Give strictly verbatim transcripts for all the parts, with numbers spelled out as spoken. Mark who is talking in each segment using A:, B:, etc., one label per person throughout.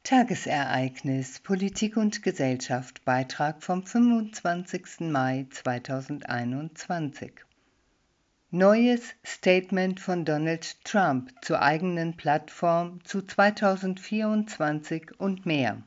A: Tagesereignis Politik und Gesellschaft Beitrag vom fünfundzwanzigsten Mai zweitausendeinundzwanzig. Neues Statement von Donald Trump zur eigenen Plattform zu zweitausendvierundzwanzig und mehr.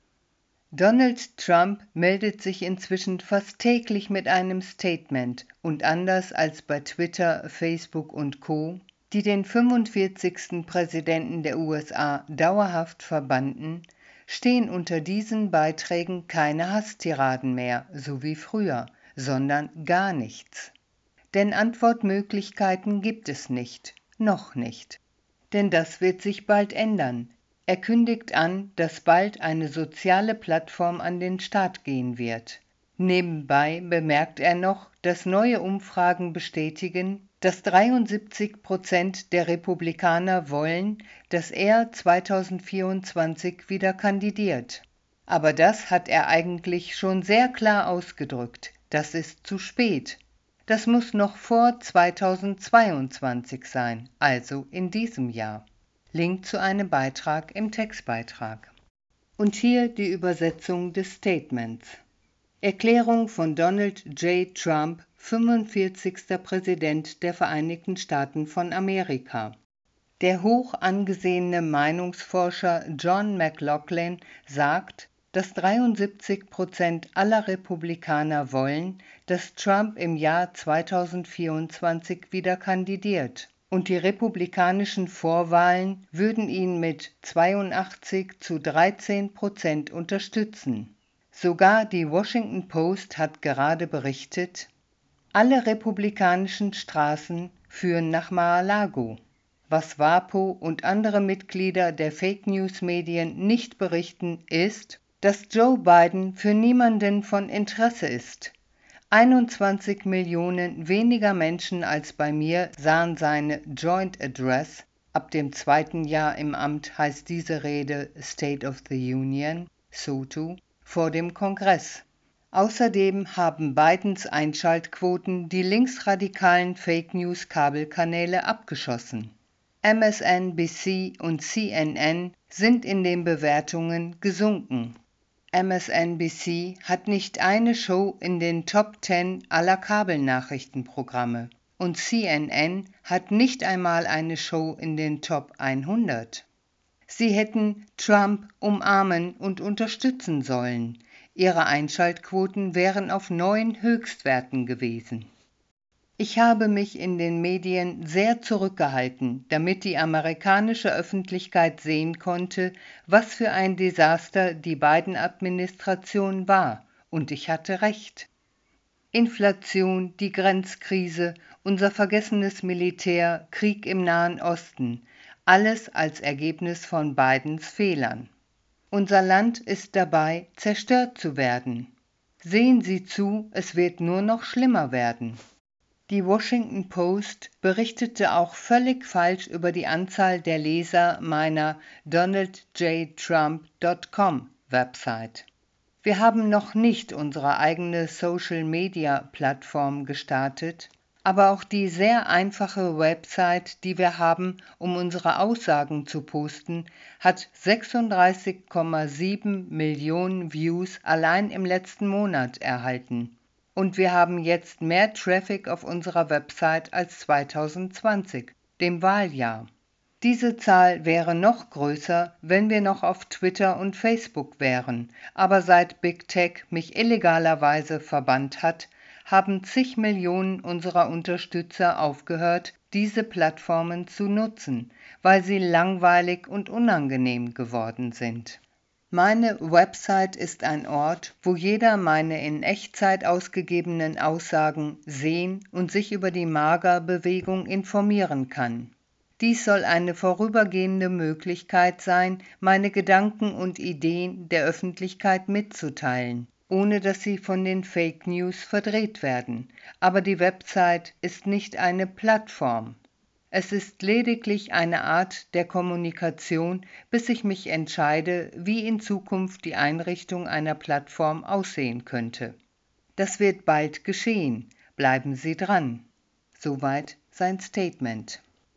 A: Donald Trump meldet sich inzwischen fast täglich mit einem Statement und anders als bei Twitter, Facebook und Co., die den fünfundvierzigsten Präsidenten der U S A dauerhaft verbannten, stehen unter diesen Beiträgen keine Hasstiraden mehr, so wie früher, sondern gar nichts. Denn Antwortmöglichkeiten gibt es nicht, noch nicht. Denn das wird sich bald ändern. Er kündigt an, dass bald eine soziale Plattform an den Start gehen wird. Nebenbei bemerkt er noch, dass neue Umfragen bestätigen, dass dreiundsiebzig Prozent der Republikaner wollen, dass er zweitausendvierundzwanzig wieder kandidiert. Aber das hat er eigentlich schon sehr klar ausgedrückt. Das ist zu spät. Das muss noch vor zweitausendzweiundzwanzig sein, also in diesem Jahr. Link zu einem Beitrag im Textbeitrag. Und hier die Übersetzung des Statements. Erklärung von Donald J. Trump, fünfundvierzigster Präsident der Vereinigten Staaten von Amerika. Der hoch angesehene Meinungsforscher John McLaughlin sagt, dass dreiundsiebzig Prozent aller Republikaner wollen, dass Trump im Jahr zweitausendvierundzwanzig wieder kandidiert. Und die republikanischen Vorwahlen würden ihn mit zweiundachtzig zu dreizehn Prozent unterstützen. Sogar die Washington Post hat gerade berichtet, alle republikanischen Straßen führen nach Mar-a-Lago. Was WAPO und andere Mitglieder der Fake-News-Medien nicht berichten, ist, dass Joe Biden für niemanden von Interesse ist. einundzwanzig Millionen weniger Menschen als bei mir sahen seine Joint Address, ab dem zweiten Jahr im Amt heißt diese Rede State of the Union, S O T U, vor dem Kongress. Außerdem haben Bidens Einschaltquoten die linksradikalen Fake-News-Kabelkanäle abgeschossen. M S N B C und C N N sind in den Bewertungen gesunken. M S N B C hat nicht eine Show in den Top zehn aller Kabelnachrichtenprogramme und C N N hat nicht einmal eine Show in den Top hundert. Sie hätten Trump umarmen und unterstützen sollen. Ihre Einschaltquoten wären auf neuen Höchstwerten gewesen. Ich habe mich in den Medien sehr zurückgehalten, damit die amerikanische Öffentlichkeit sehen konnte, was für ein Desaster die Biden-Administration war, und ich hatte recht. Inflation, die Grenzkrise, unser vergessenes Militär, Krieg im Nahen Osten, alles als Ergebnis von Bidens Fehlern. Unser Land ist dabei, zerstört zu werden. Sehen Sie zu, es wird nur noch schlimmer werden. Die Washington Post berichtete auch völlig falsch über die Anzahl der Leser meiner donald j trump punkt com Website. Wir haben noch nicht unsere eigene Social-Media-Plattform gestartet, aber auch die sehr einfache Website, die wir haben, um unsere Aussagen zu posten, hat sechsunddreißig Komma sieben Millionen Views allein im letzten Monat erhalten. Und wir haben jetzt mehr Traffic auf unserer Website als zweitausendzwanzig, dem Wahljahr. Diese Zahl wäre noch größer, wenn wir noch auf Twitter und Facebook wären, aber seit Big Tech mich illegalerweise verbannt hat, haben zig Millionen unserer Unterstützer aufgehört, diese Plattformen zu nutzen, weil sie langweilig und unangenehm geworden sind. Meine Website ist ein Ort, wo jeder meine in Echtzeit ausgegebenen Aussagen sehen und sich über die MAGA-Bewegung informieren kann. Dies soll eine vorübergehende Möglichkeit sein, meine Gedanken und Ideen der Öffentlichkeit mitzuteilen, ohne dass sie von den Fake News verdreht werden. Aber die Website ist nicht eine Plattform. Es ist lediglich eine Art der Kommunikation, bis ich mich entscheide, wie in Zukunft die Einrichtung einer Plattform aussehen könnte. Das wird bald geschehen. Bleiben Sie dran. Soweit sein Statement.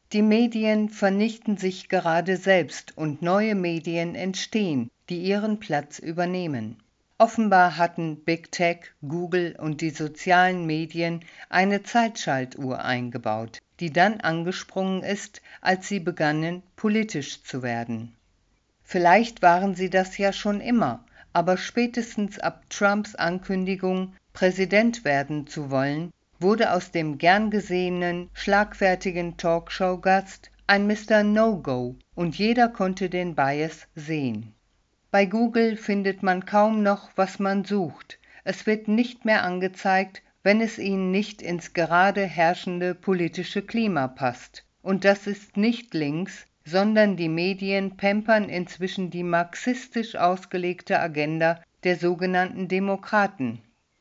A: Die Medien vernichten sich gerade selbst und neue Medien entstehen, die ihren Platz übernehmen. Offenbar hatten Big Tech, Google und die sozialen Medien eine Zeitschaltuhr eingebaut, die dann angesprungen ist, als sie begannen, politisch zu werden. Vielleicht waren sie das ja schon immer, aber spätestens ab Trumps Ankündigung, Präsident werden zu wollen, wurde aus dem gern gesehenen, schlagfertigen Talkshow-Gast ein Mister No-Go und jeder konnte den Bias sehen. Bei Google findet man kaum noch, was man sucht. Es wird nicht mehr angezeigt, wenn es Ihnen nicht ins gerade herrschende politische Klima passt. Und das ist nicht links, sondern die Medien pampern inzwischen die marxistisch ausgelegte Agenda der sogenannten Demokraten.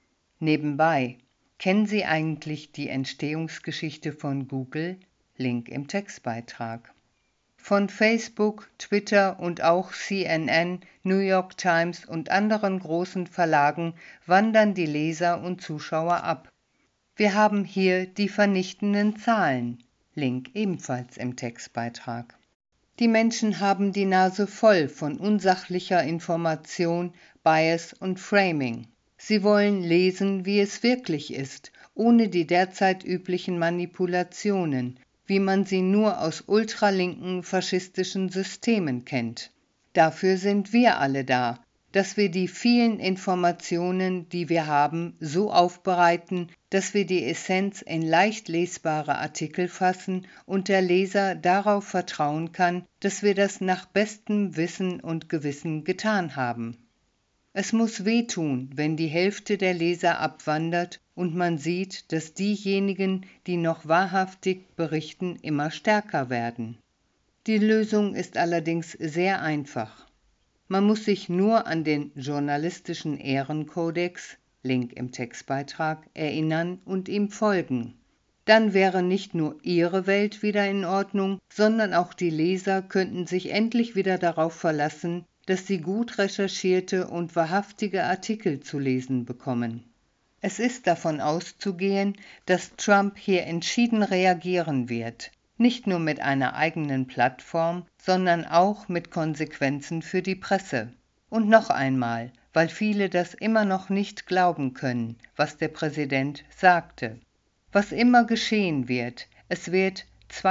A: Nebenbei, kennen Sie eigentlich die Entstehungsgeschichte von Google? Link im Textbeitrag. Von Facebook, Twitter und auch C N N, New York Times und anderen großen Verlagen wandern die Leser und Zuschauer ab. Wir haben hier die vernichtenden Zahlen. Link ebenfalls im Textbeitrag. Die Menschen haben die Nase voll von unsachlicher Information, Bias und Framing. Sie wollen lesen, wie es wirklich ist, ohne die derzeit üblichen Manipulationen, wie man sie nur aus ultralinken faschistischen Systemen kennt. Dafür sind wir alle da, dass wir die vielen Informationen, die wir haben, so aufbereiten, dass wir die Essenz in leicht lesbare Artikel fassen und der Leser darauf vertrauen kann, dass wir das nach bestem Wissen und Gewissen getan haben. Es muss wehtun, wenn die Hälfte der Leser abwandert und man sieht, dass diejenigen, die noch wahrhaftig berichten, immer stärker werden. Die Lösung ist allerdings sehr einfach. Man muss sich nur an den journalistischen Ehrenkodex, Link im Textbeitrag, erinnern und ihm folgen. Dann wäre nicht nur Ihre Welt wieder in Ordnung, sondern auch die Leser könnten sich endlich wieder darauf verlassen, dass sie gut recherchierte und wahrhaftige Artikel zu lesen bekommen. Es ist davon auszugehen, dass Trump hier entschieden reagieren wird, nicht nur mit einer eigenen Plattform, sondern auch mit Konsequenzen für die Presse. Und noch einmal, weil viele das immer noch nicht glauben können, was der Präsident sagte. Was immer geschehen wird, es wird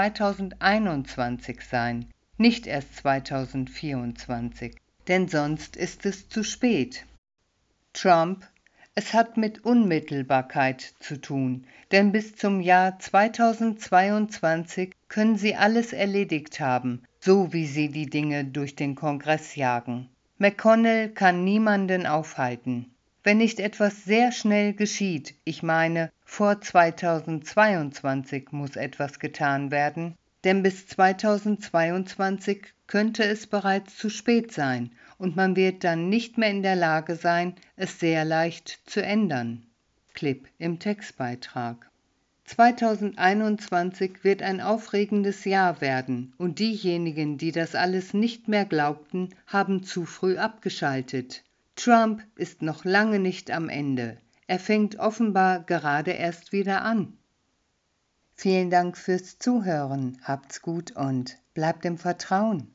A: zweitausendeinundzwanzig sein, nicht erst zweitausendvierundzwanzig, denn sonst ist es zu spät. Trump: Es hat mit Unmittelbarkeit zu tun, denn bis zum Jahr zweitausendzweiundzwanzig können Sie alles erledigt haben, so wie Sie die Dinge durch den Kongress jagen. McConnell kann niemanden aufhalten. Wenn nicht etwas sehr schnell geschieht, ich meine, vor zweitausendzweiundzwanzig muss etwas getan werden, denn bis zweitausendzweiundzwanzig könnte es bereits zu spät sein und man wird dann nicht mehr in der Lage sein, es sehr leicht zu ändern. Clip im Textbeitrag. zweitausendeinundzwanzig wird ein aufregendes Jahr werden und diejenigen, die das alles nicht mehr glaubten, haben zu früh abgeschaltet. Trump ist noch lange nicht am Ende. Er fängt offenbar gerade erst wieder an. Vielen Dank fürs Zuhören, habt's gut und bleibt im Vertrauen.